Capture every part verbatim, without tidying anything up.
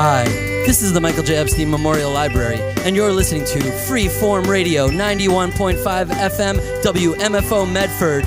Hi, this is the Michael J. Epstein Memorial Library, and you're listening to Freeform Radio ninety-one point five F M W M F O Medford.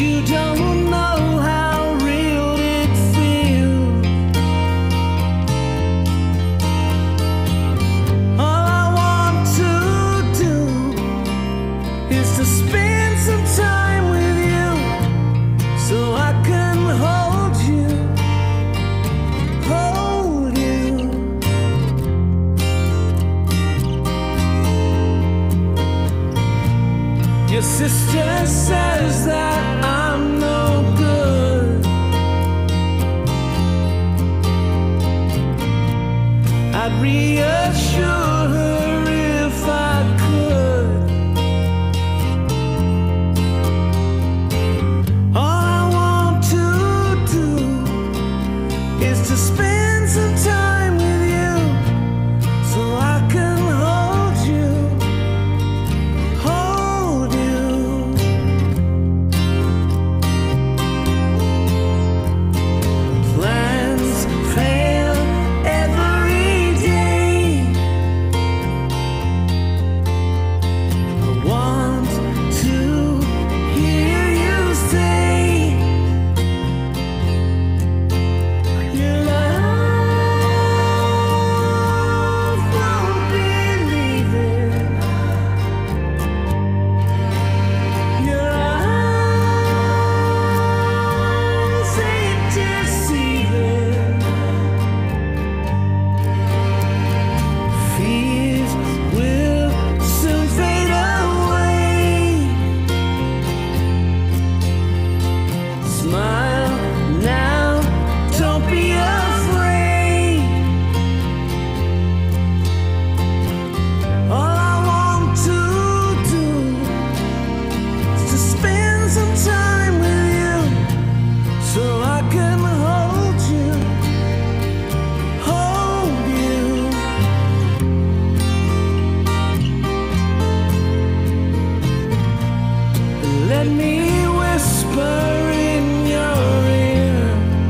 you don't know how real it feels. All I want to do is to spend some time with you, so I can hold you, hold you. Your sister says that I'm no good. I'd reassure her if I could. All I want to do is to spend some time with you, so I can hold you, hold you. Plans fail every day. I want to hear you say your love won't believe it. Your eyes ain't deceiving. Fears will soon fade away. Smile now, don't be afraid. All I want to do is to spend some time with you, so I can hold you, hold you. Let me whisper in your ear.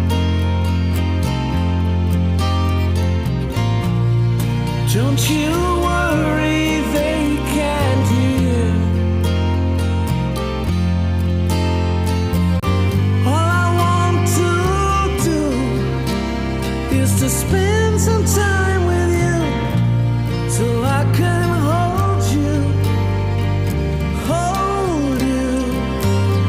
Don't you worry, they can't hear. All I want to do is to spend some time with you, so I can hold you, hold you.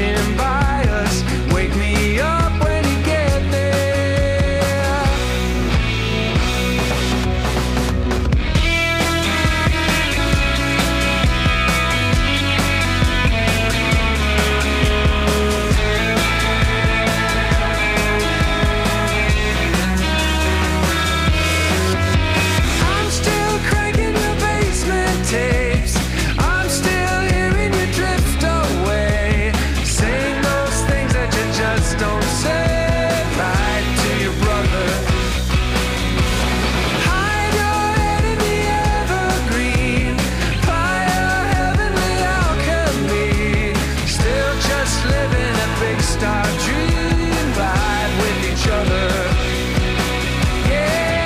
flashing by us. Wake me up when you get there. I'm still cranking your basement tapes. I'm still hearing you drift away, saying those things that you just don't say right to your brother. Hide your head in the evergreen, fire heavenly alchemy. Still just living a big star dream, vibe with each other. Yeah.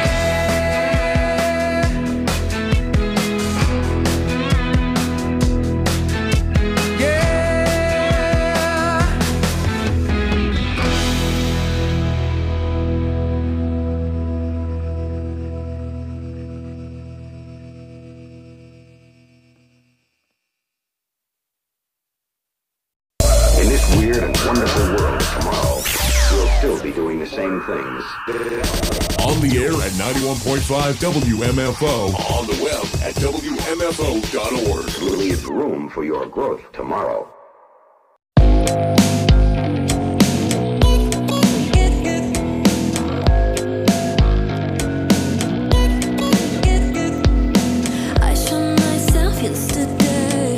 Yeah. In this weird and wonderful world of tomorrow, we'll still be doing the same things. On the air at ninety-one point five W M F O. On the web at W M F O dot org. Leave room for your growth tomorrow. I showed myself yesterday.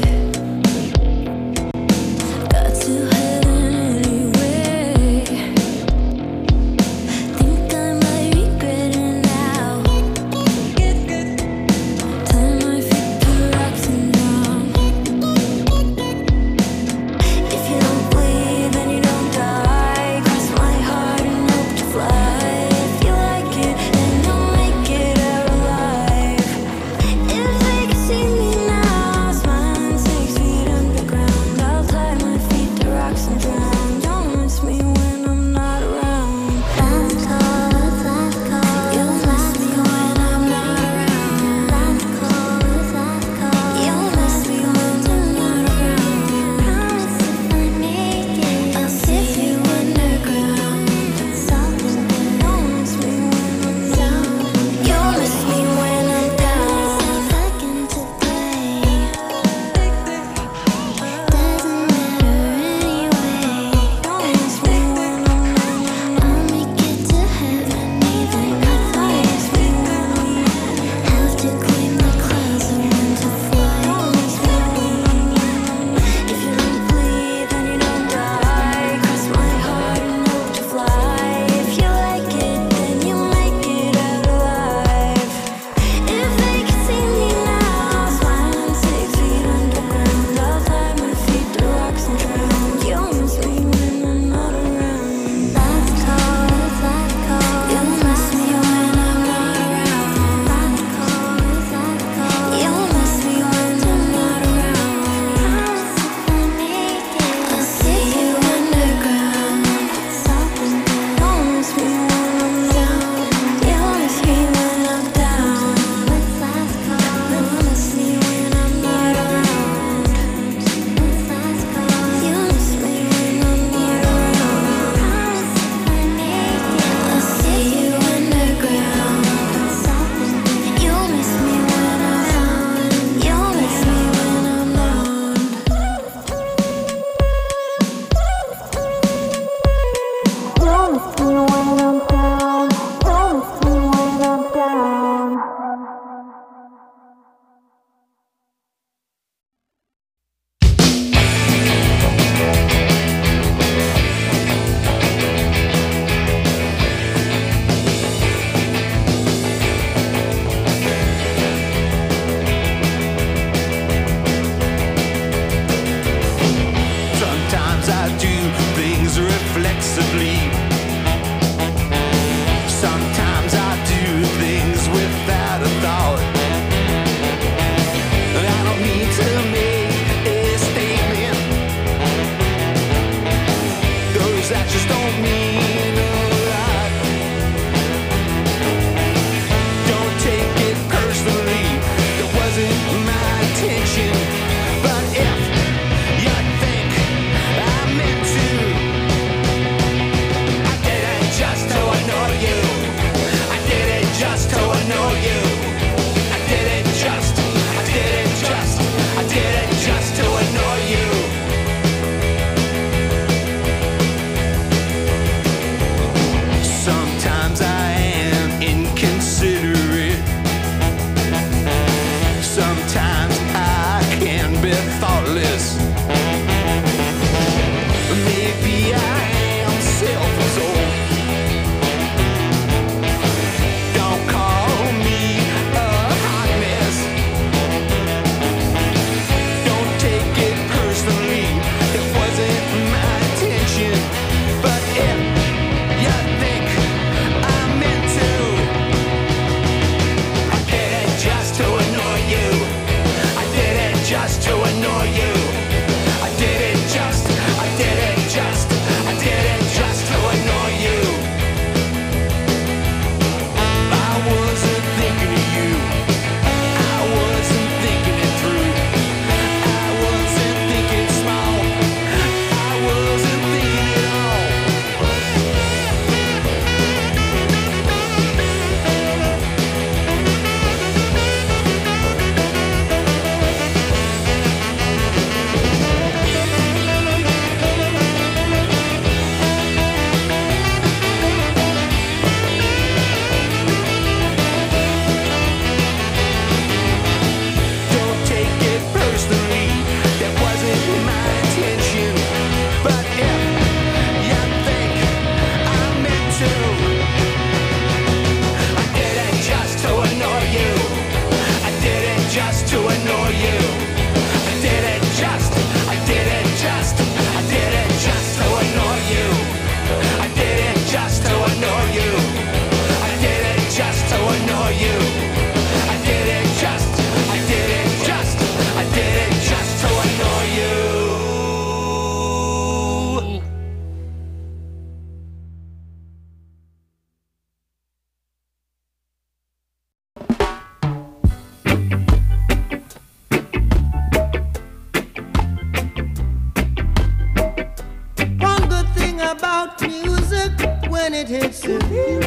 Got to heaven anyway. Think I might regret it now. Turn my feet to rocks and drown. If you don't bleed, then you don't die. Cross my heart and hope to fly. If you like it, then you'll make it out alive. If they could see me now, smiling six feet underground, I'll tie my feet to rocks and drown. Don't miss me when I'm not around. Last call, last call. You'll miss me when I'm not around. Last call, last call. You'll miss me when I'm not around. Promise if I make it, I'll see you underground. Something that don't miss me when I'm down. You'll miss me when I'm down. Second to play. Doesn't matter anyway. Don't miss me when I'm down. I'll make it to heaven even if I miss me when I'm have to clean my clothes and when to fly. Don't miss me when I'm down. If you don't bleed, then you don't die. Cross my heart and hope to fly. If you like it, then you make it out alive. If they could see me now, smiling six feet underground, I'll tie my feet to rocks and drown. You'll miss me when I'm not around. Last call, last call. You'll miss me when I'm not around. Last call, last call. You'll miss me when I'm not around. Promise if I make it, I'll see you underground. Something that don't miss me when I'm down. You'll miss me when I'm down. Last call. You'll miss me when I'm not around. Last call. You'll miss me when I'm not around. Promise if I make it, I'll see you underground. Something that you'll miss me when I'm down. You'll miss me when I'm down. You'll miss me when I'm down. You'll miss me when I'm down. Sometimes I do things reflexively. Sometimes I do things without a thought. I don't need to make a statement. Those actions don't mean a lot. Don't take it personally. That wasn't my intention. But if you think I meant when it hits you.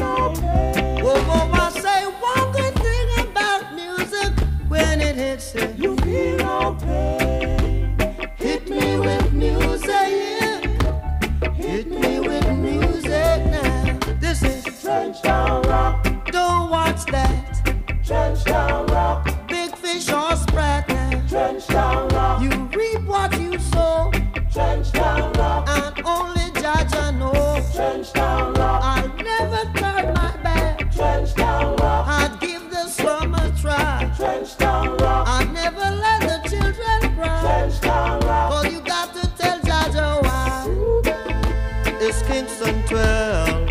Whoa, whoa, I say one good thing about music when it hits you. You feel no pain. Hit me with music. Hit me with music now. This is Trench Town Rock. Don't watch that. Trench Town Rock. Big fish or sprat now. Trench Town Rock. You reap what you sow. Trench Town Rock. And only Judge I know. Trench Town Rock. I'll never turn my back. Trench Town Rock. I'd give the slum a try. Trench Town Rock. I'd never let the children cry. Trench Town Rock. Cause you got to tell Judge why. It's Kingston twelve.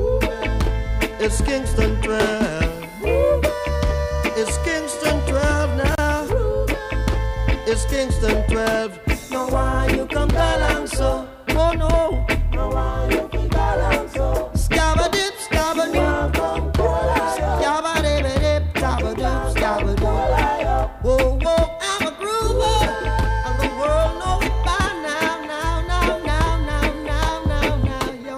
It's Kingston twelve. It's Kingston twelve now. It's Kingston twelve. Now why you come down so? Oh no. Now why you come down so? Scabba-dip, scabba-dip. Scabba-dip-a-dip, scabba-dip, scabba-dip. Whoa, whoa, I'm a groover. And the world knows it by now, now, now, now, now, now, now,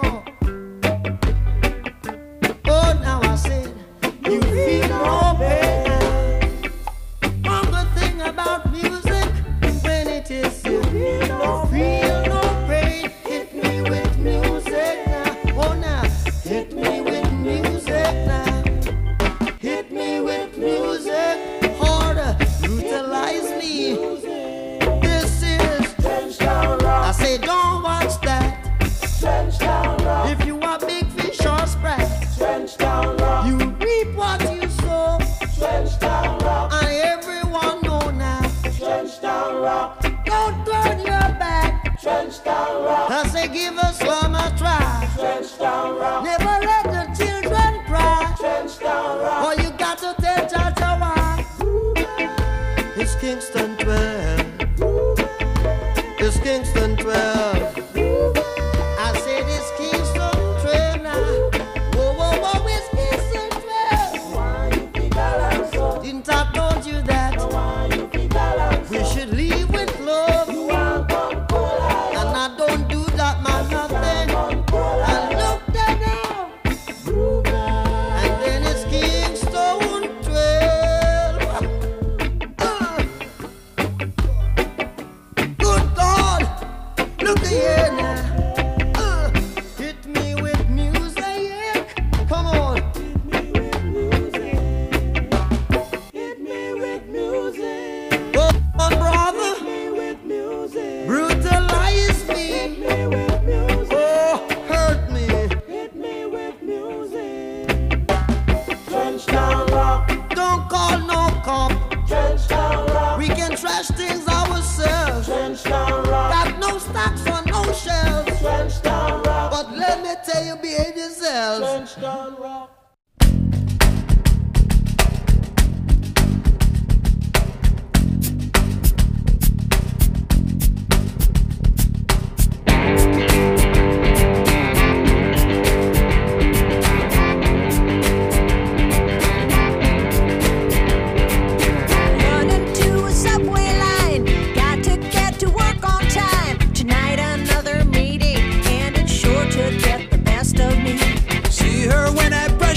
now, yo. Oh, now I said, you feel no pain. One good thing about music, when it is you feel no feel no pain. Hit me with music now. Oh, now, hit me with music now. Hit me with music. Harder, brutalize me. This is Trench Town Rock. I say, don't watch that. Trench Town Rock. If you are big fish or sprat, Trench Town Rock. You reap what you sow. Trench Town Rock. And everyone know now. Trench Town Rock. Don't turn your back. Trench Town Rock. I say, give us one a try. Trench Town Rock. Never let the children cry. Trench Town Rock. All you got to tell Jaja why. It's Kingston twelve. It's Kingston twelve. I said it's Kingston twelve now. Whoa, whoa, whoa, it's Kingston twelve. Why you think I so? Didn't I told you that? Why you think I so? We should leave with love. You want come cool. And I don't do that, man, nothing. I look down now. let me tell you, behave yourselves. Sunshine Rock. Running to a subway line, got to get to work on time. Tonight another meeting, and it's sure to get the best of me. See her when I brush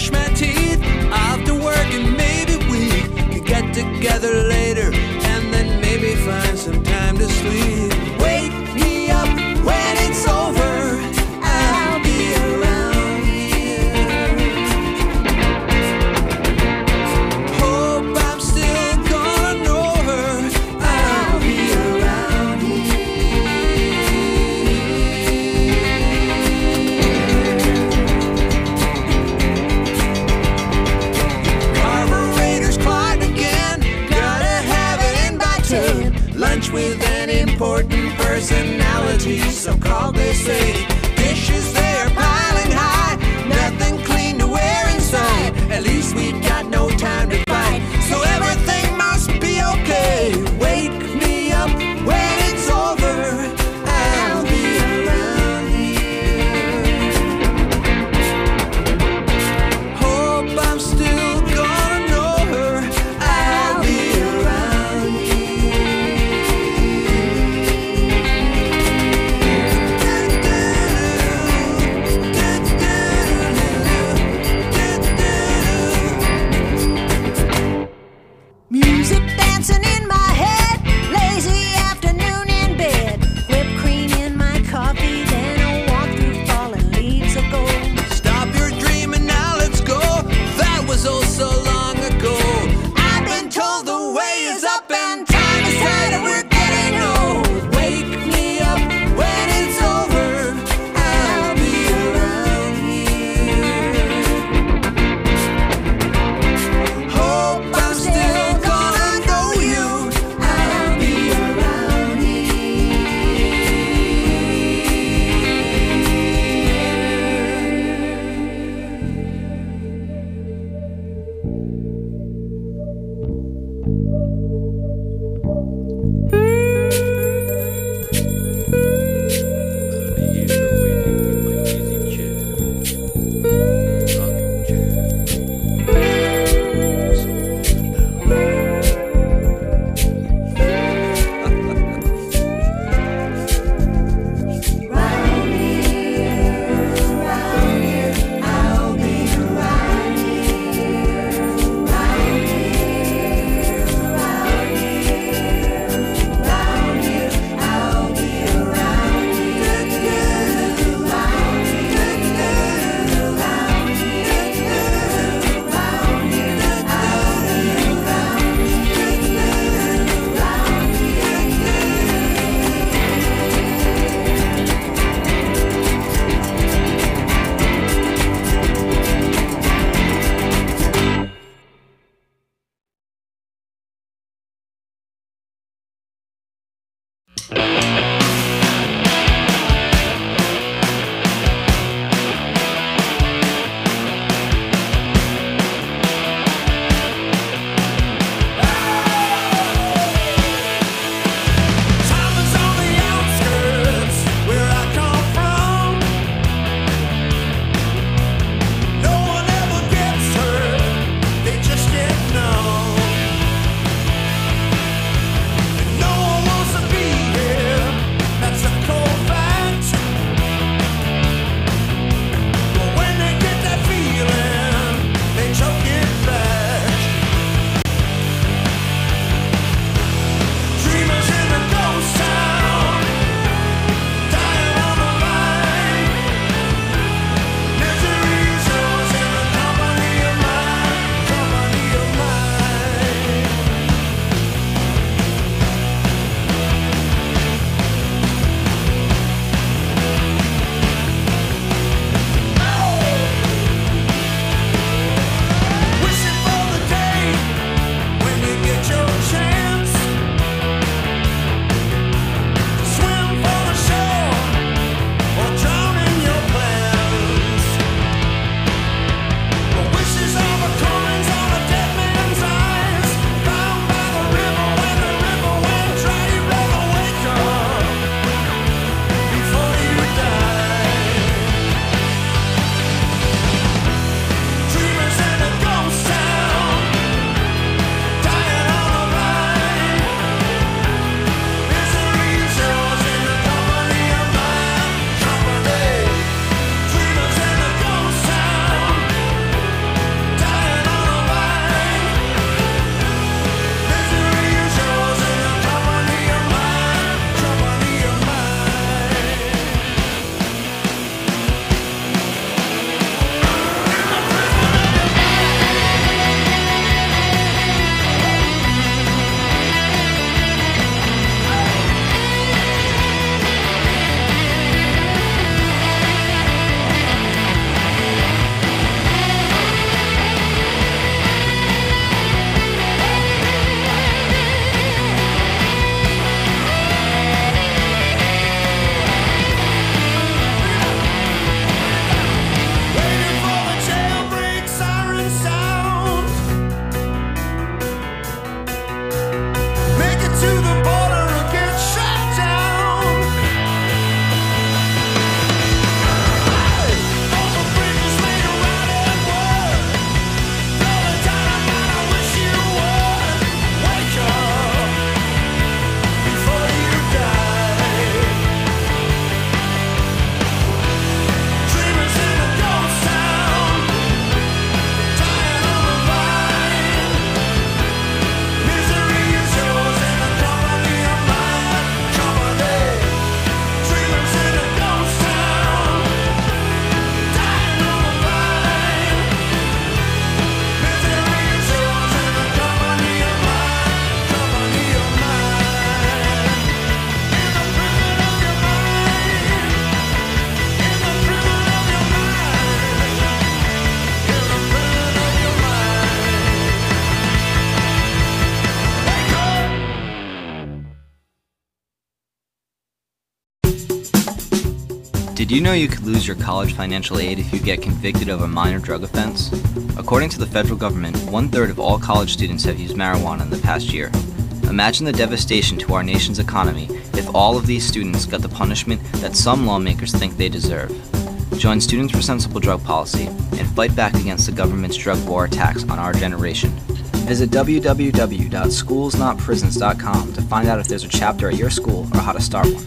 Did you know you could lose your college financial aid if you get convicted of a minor drug offense? According to the federal government, one-third of all college students have used marijuana in the past year. Imagine the devastation to our nation's economy if all of these students got the punishment that some lawmakers think they deserve. Join Students for Sensible Drug Policy and fight back against the government's drug war attacks on our generation. Visit w w w dot schools not prisons dot com to find out if there's a chapter at your school or how to start one.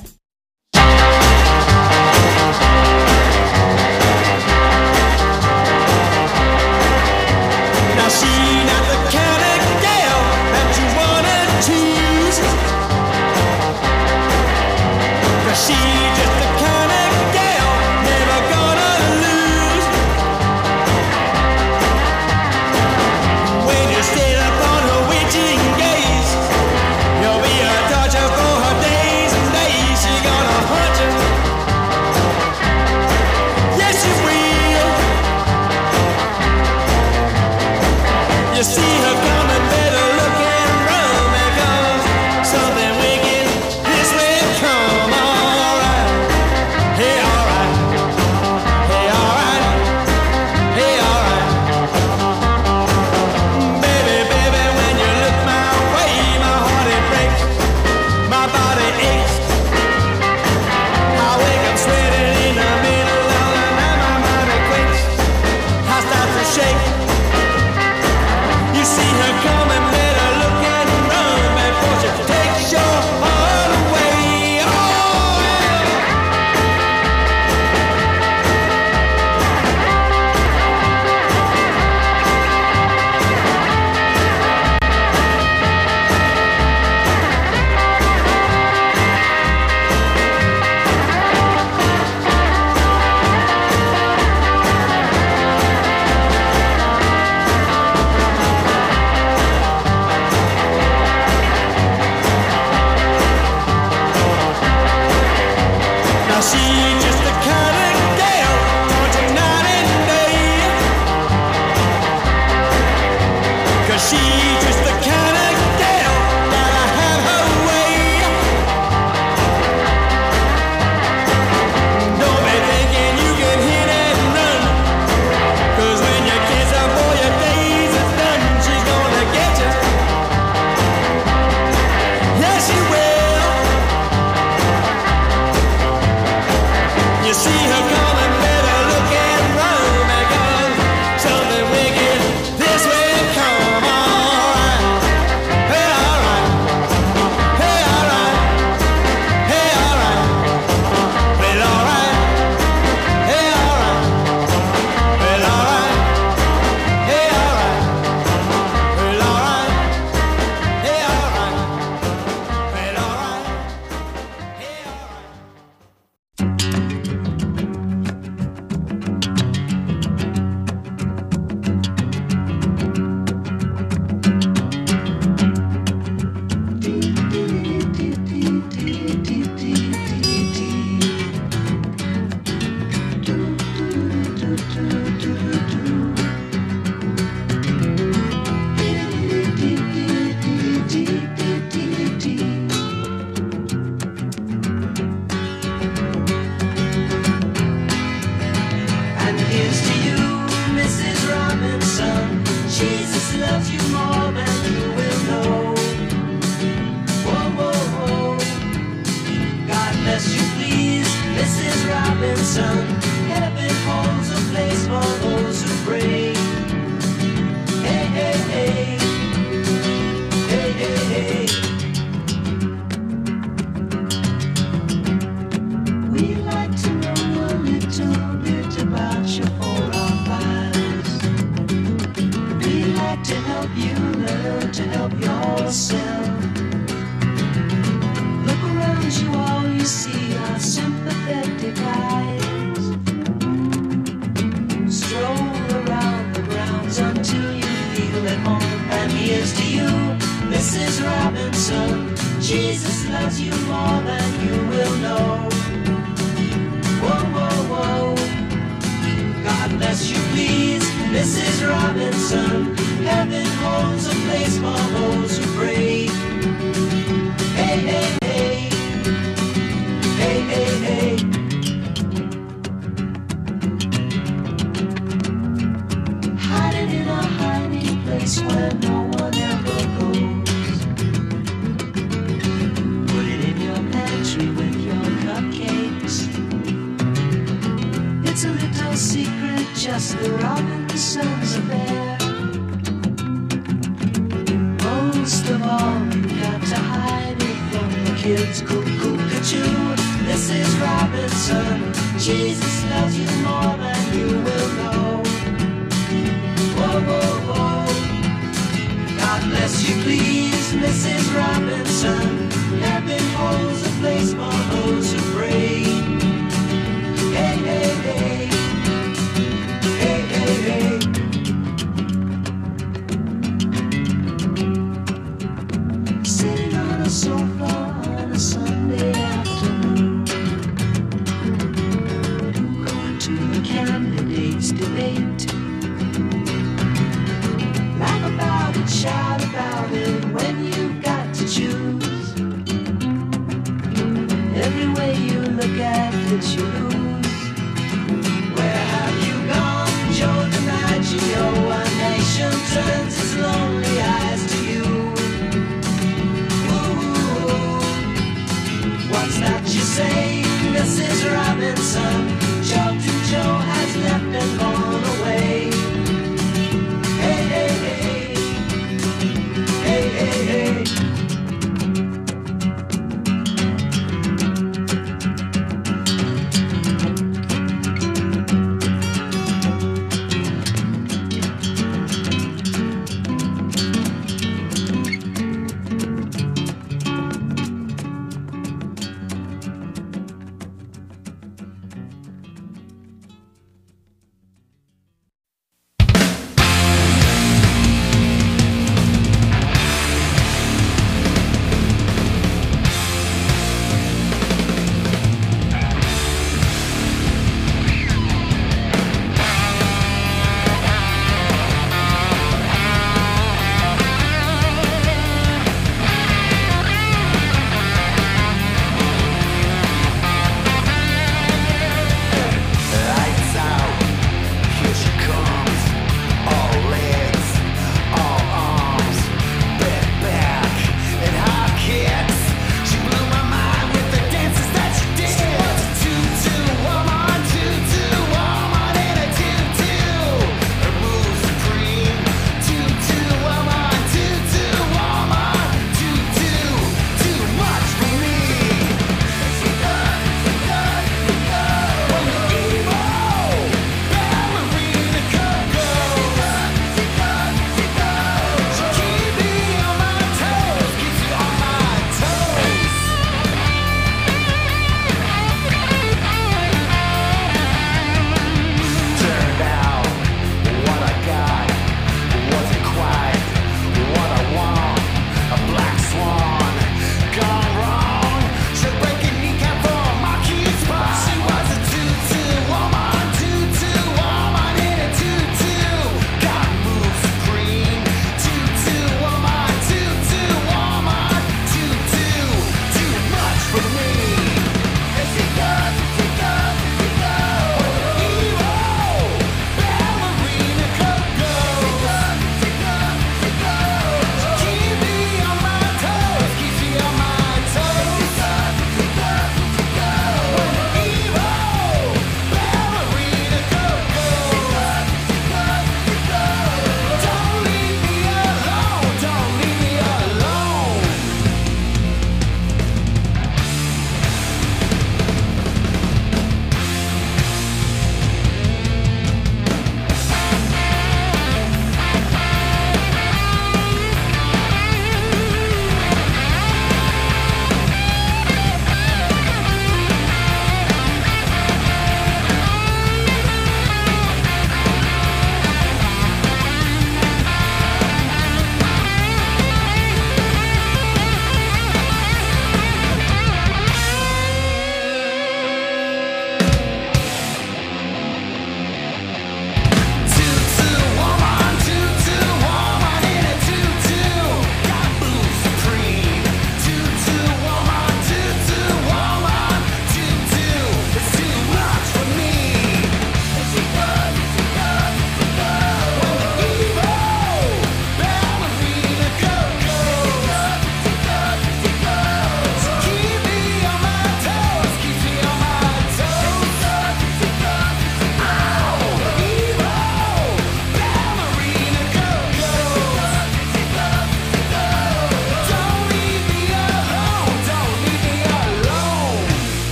Now she not the kind of gal that you wanna choose, 'cause she just the kind of gal never gonna lose. When you sit up on her witching gaze, you'll be a torture for her days and days. She gonna haunt you, yes she will. You see her coming, better look and run, because something wicked this way come. Alright, hey alright, hey alright, hey alright. Baby, baby, when you look my way, my heart it breaks, my body aches. I wake up sweating in the middle of the night, my mind it quakes, I start to shake. You see her coming, better look and run before she takes your heart away. Oh, yeah. Now she just the kind of gal taunting night and day, 'cause she just the kind of gal gotta have her way. Don't be thinking you can hit and run, 'cause when you kiss her for your days is done, she's gonna get you, yes she will. You see her coming, better look and run, because something wicked this way come. Alright, hey alright, hey alright, hey alright, well alright, hey alright, well alright, hey alright, well alright, hey alright, well alright, hey alright. And here's to you, Missus Robinson. Jesus loves you more than you will know. Whoa, whoa, whoa. God bless you, please, Missus Robinson. Heaven holds a place for those who pray. Hey, hey, hey. Hey, hey, hey. We'd like to know a little bit about your profiles. We'd like to help you learn to help yourself. Look around you, all you see are sympathetic eyes. Stroll around the grounds until you feel at home. And here's to you, Missus Robinson. Jesus loves you more than you will know. Whoa, whoa, whoa. God bless you, please, Missus Robinson. Heaven holds a place for those who pray. Hey, hey, hey. Hey, hey, hey. where no one ever goes. Put it in your pantry with your cupcakes. It's a little secret, just the Robinsons affair. Most of all, you got to hide it from the kids. Cuckoo-ca-choo, this is Robinson. Jesus loves you more than you will know. Whoa, whoa, whoa. God bless you, please, Missus Robinson. Heaven holds a place for those who pray. Hey, hey, hey. Hey, hey, hey. Sitting on a sofa on a Sunday afternoon, going to the candidates' debate. Laugh about it, shout about it when you've got to choose. Every way you look at it, you lose. Where have you gone, Joe DiMaggio? A nation turns its lonely eyes to you. Ooh, what's that you say, Missus Robinson? Joe to Joe has left and gone away. Hey, hey, hey. Hey, hey, hey.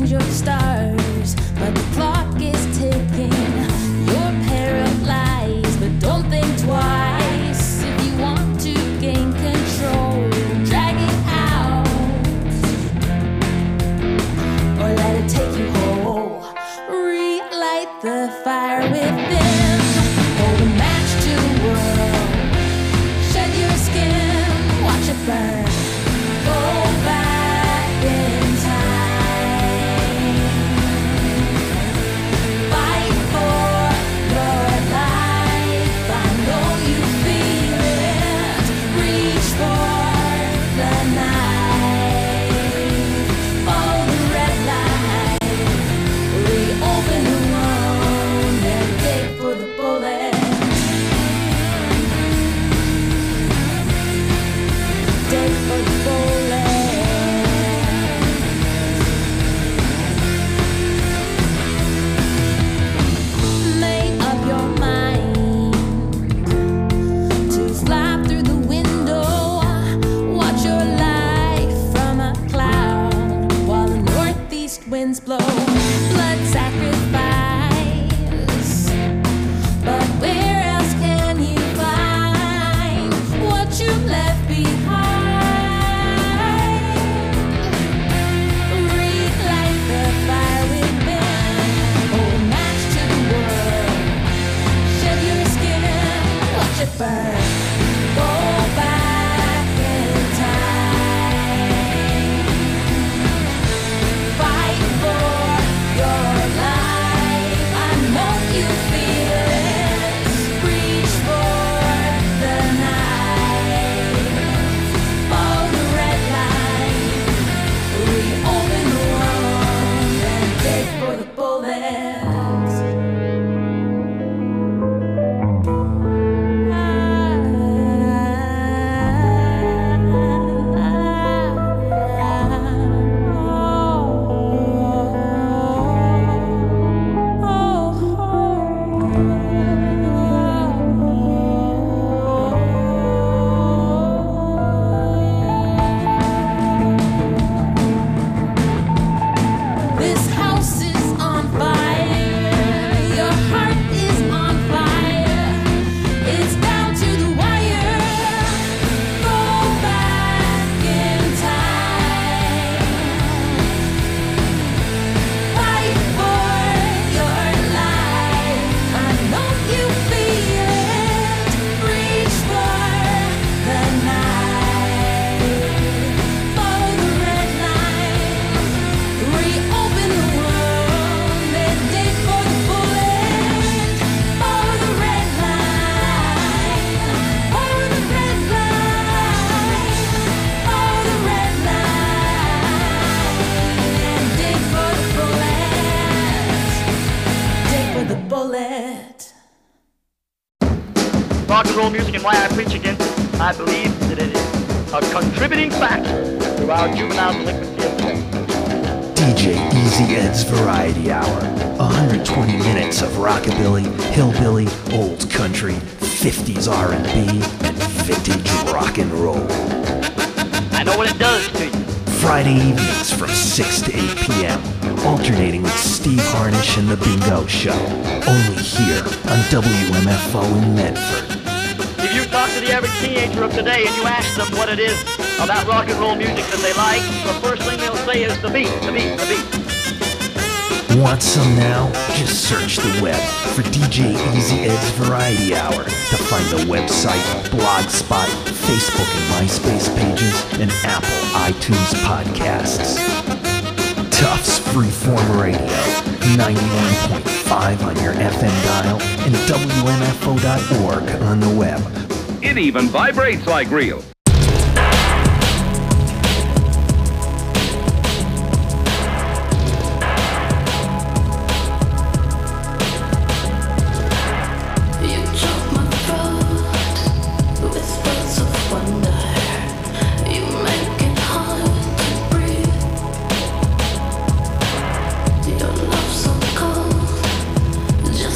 change your stars, but the clock is ticking. You're paralyzed, but don't think twice. If you want to gain control, drag it out, or let it take you whole. Relight the fire within. Hold a match to the world. Shed your skin, watch it burn. Go back in time. Fight for your life. I know you feel it. Reach for the night. Follow the red light. Reopen the wound and dig for the bullet. Dig for the bullet. Make up your mind to fly through the window. Watch your life from a cloud while the northeast winds blow. Blood sacrifice. But where else can you find what you left behind? Relight the fire within. Hold a match to the world. Shed your skin, watch it burn. Go back in time. Fight for your life. I know you feel it. Reach for the night. Follow the red light. Reopen the wound and dig for the bullets. This house is on fire. Your heart is on fire. It's down to the wire. Go back in time. Fight for your life. I know you feel it. Reach for the night. Follow the red line. Reopen the wound and dig for the bullet. Follow the red line. Follow the red line. Follow the red line and dig for the bullet. Dig for the bullet. Rock and roll music and why I preach against it. I believe that it is a contributing factor to our juvenile delinquency of sex. D J Easy Ed's Variety Hour. one hundred twenty minutes of rockabilly, hillbilly, old country, fifties R and B, and vintage rock and roll. I know what it does to you. Friday evenings from six to eight p.m. Alternating with Steve Harnish and The Bingo Show. Only here on W M F O in Medford. If you talk to the average teenager of today and you ask them what it is about rock and roll music that they like, the first thing they'll say is the beat, the beat, the beat. Want some now? Just search the web for D J Easy Ed's Variety Hour to find the website, Blogspot, Facebook and MySpace pages, and Apple iTunes podcasts. Tufts Freeform Radio, ninety-one point five on your F M dial, and W M F O dot org on the web. It even vibrates like real.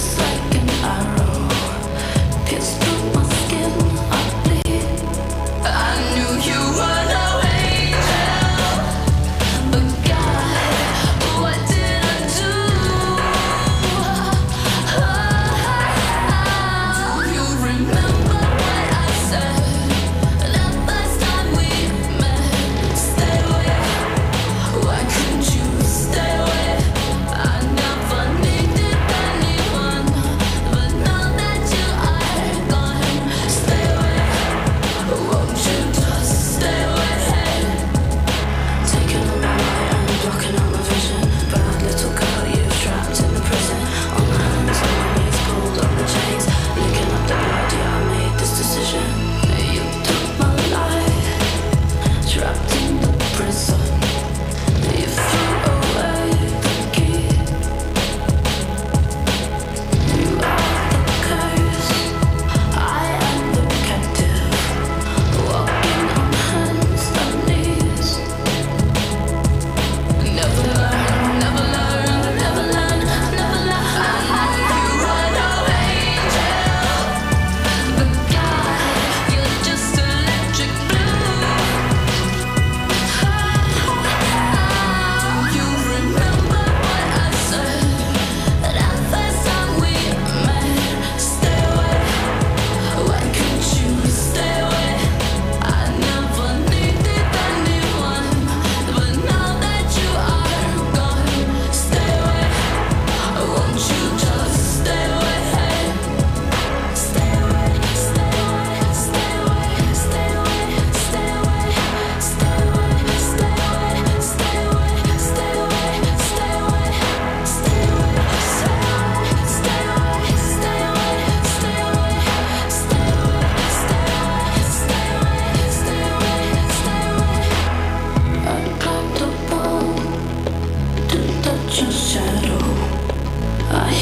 Pierced through my skin, I bleed.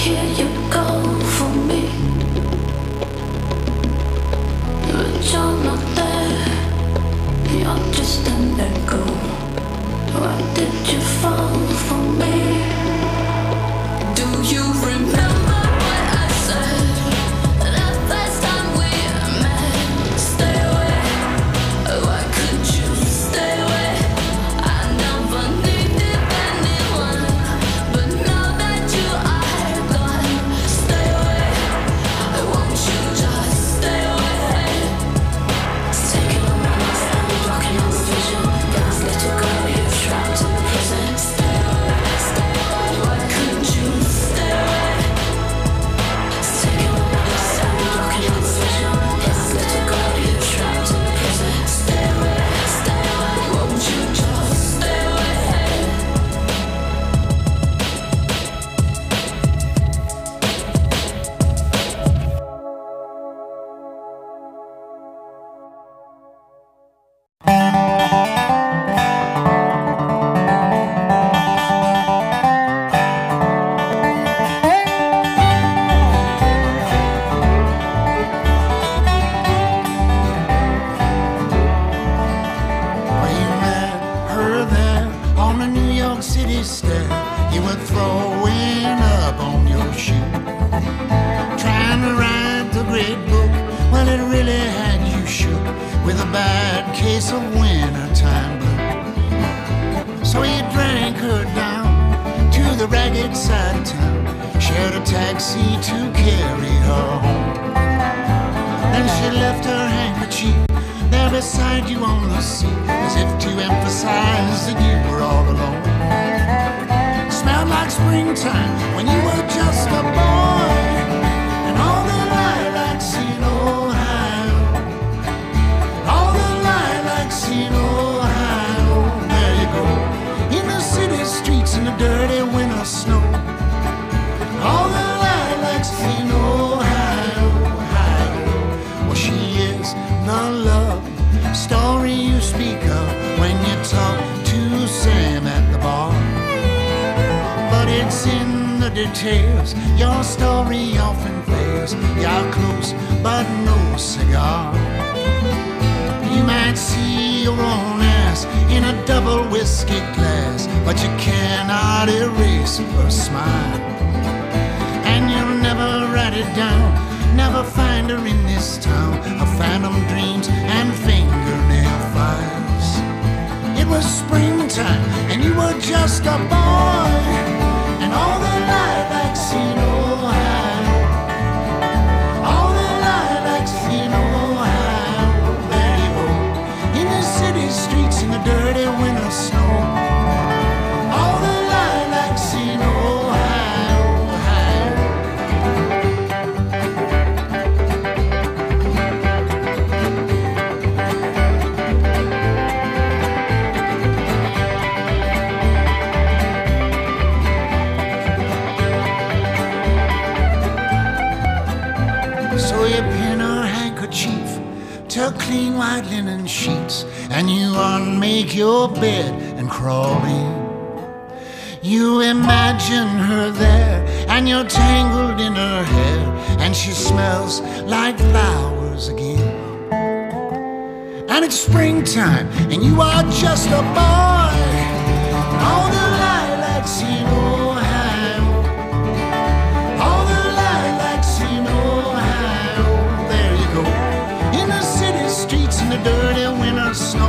Here you go for me, but you're not there. You're just an echo. Why did you fall for me? Do you remember what I said the first time we met? Stay away. Why could you stay away? I never needed anyone, but now that you are gone, stay away. Won't you just stay away? It's taking a minute, I'm blocking all the vision. God's little girl, you're trapped in the prison. Stay away, stay away. Why could you stay away? It's taking a minute, I'm blocking all the vision. God's little girl, you're trapped in the prison. Stay away, stay away. Won't you just stay away? Well, you met her there on the New York City stair. You were throwing up on your shoe, trying to write the great book. Well, it really had you shook with a bad case of wintertime blue. So you drank her down to the ragged side of town, shared a taxi to carry her home. Then she left her handkerchief there beside you on the seat, as if to emphasize that you were all alone. Smelled like springtime when you were just a boy, and all the lilacs in Ohio, all the lilacs in Ohio. There you go, in the city streets in the dirty winter snow. All the lilacs in Ohio, Ohio. Well, she is the love story you speak of when you talk to Sam at the bar. But it's in the details your story often fails. You're close but no cigar. You might see your own ass in a double whiskey glass, but you cannot erase her smile. And you'll never write it down, never find her in this town of phantom dreams and fingernail files. It was springtime and you were just a boy, and all the lilacs in Ohio, all the lilacs in Ohio. There you go, in the city streets in the dirty winter snow. All the lilacs in Ohio, Ohio. So you pin her handkerchief to clean white linen sheets, and you unmake your bed and crawl in. You imagine her there, and you're tangled in her hair, and she smells like flowers again. And it's springtime, and you are just a boy. All the lilacs in Ohio, all the lilacs in Ohio. There you go, in the city streets in the dirty winter snow.